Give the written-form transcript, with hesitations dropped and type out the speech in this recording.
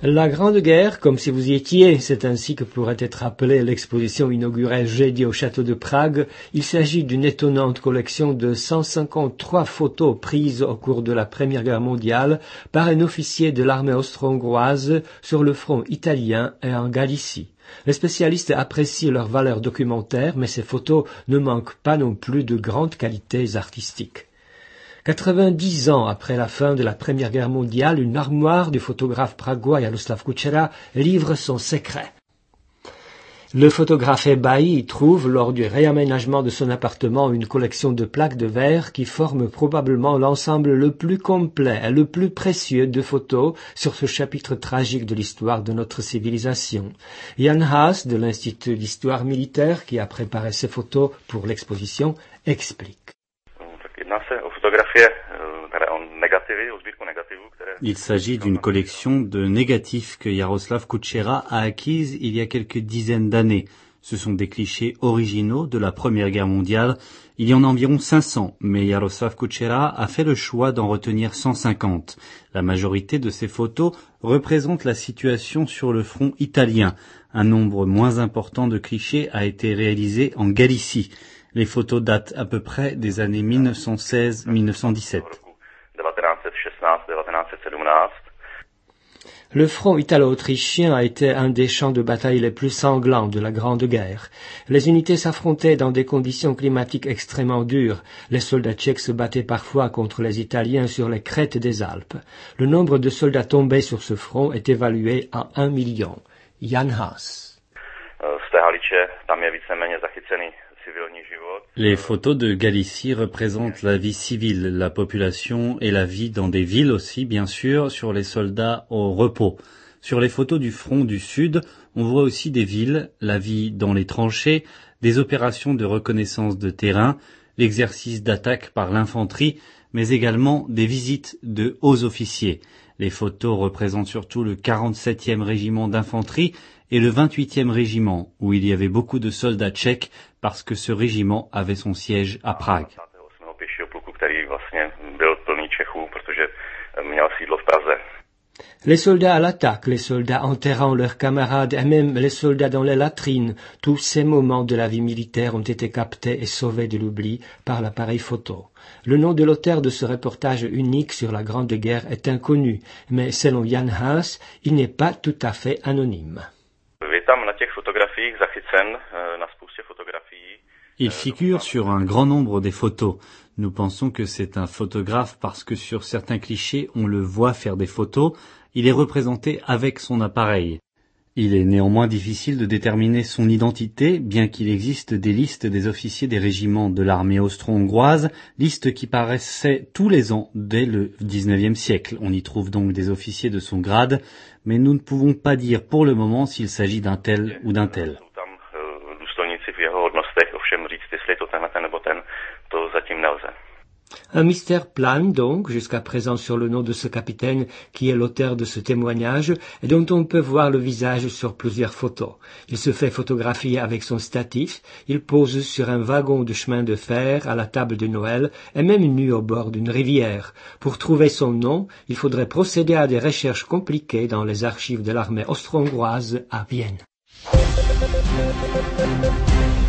La Grande Guerre, comme si vous y étiez, c'est ainsi que pourrait être appelée l'exposition inaugurée jeudi au château de Prague. Il s'agit d'une étonnante collection de 153 photos prises au cours de la Première Guerre mondiale par un officier de l'armée austro-hongroise sur le front italien et en Galicie. Les spécialistes apprécient leur valeur documentaire, mais ces photos ne manquent pas non plus de grandes qualités artistiques. 90 ans après la fin de la Première Guerre mondiale, une armoire du photographe pragois Jaroslav Kučera livre son secret. Le photographe ébahi trouve, lors du réaménagement de son appartement, une collection de plaques de verre qui forment probablement l'ensemble le plus complet et le plus précieux de photos sur ce chapitre tragique de l'histoire de notre civilisation. Jan Haas, de l'Institut d'histoire militaire, qui a préparé ces photos pour l'exposition, explique. Il s'agit d'une collection de négatifs que Jaroslav Kučera a acquise il y a quelques dizaines d'années. Ce sont des clichés originaux de la Première Guerre mondiale. Il y en a environ 500, mais Jaroslav Kučera a fait le choix d'en retenir 150. La majorité de ces photos représentent la situation sur le front italien. Un nombre moins important de clichés a été réalisé en Galicie. Les photos datent à peu près des années 1916-1917. Le front italo-autrichien a été un des champs de bataille les plus sanglants de la Grande Guerre. Les unités s'affrontaient dans des conditions climatiques extrêmement dures. Les soldats tchèques se battaient parfois contre les Italiens sur les crêtes des Alpes. Le nombre de soldats tombés sur ce front est évalué à 1 million. Jan Haas. Les photos de Galicie représentent la vie civile, la population et la vie dans des villes aussi, bien sûr, sur les soldats au repos. Sur les photos du front du Sud, on voit aussi des villes, la vie dans les tranchées, des opérations de reconnaissance de terrain, l'exercice d'attaque par l'infanterie, mais également des visites de hauts officiers. Les photos représentent surtout le 47e régiment d'infanterie et le 28e régiment, où il y avait beaucoup de soldats tchèques parce que ce régiment avait son siège à Prague. Les soldats à l'attaque, les soldats enterrant leurs camarades et même les soldats dans les latrines, tous ces moments de la vie militaire ont été captés et sauvés de l'oubli par l'appareil photo. Le nom de l'auteur de ce reportage unique sur la Grande Guerre est inconnu, mais selon Jan Haas, il n'est pas tout à fait anonyme. Il figure sur un grand nombre des photos. Nous pensons que c'est un photographe parce que sur certains clichés, on le voit faire des photos. Il est représenté avec son appareil. Il est néanmoins difficile de déterminer son identité, bien qu'il existe des listes des officiers des régiments de l'armée austro-hongroise, listes qui paraissaient tous les ans dès le XIXe siècle. On y trouve donc des officiers de son grade, mais nous ne pouvons pas dire pour le moment s'il s'agit d'un tel ou d'un tel. Un mystère plane donc jusqu'à présent sur le nom de ce capitaine qui est l'auteur de ce témoignage et dont on peut voir le visage sur plusieurs photos. Il se fait photographier avec son statif, il pose sur un wagon de chemin de fer à la table de Noël et même nu au bord d'une rivière. Pour trouver son nom, il faudrait procéder à des recherches compliquées dans les archives de l'armée austro-hongroise à Vienne.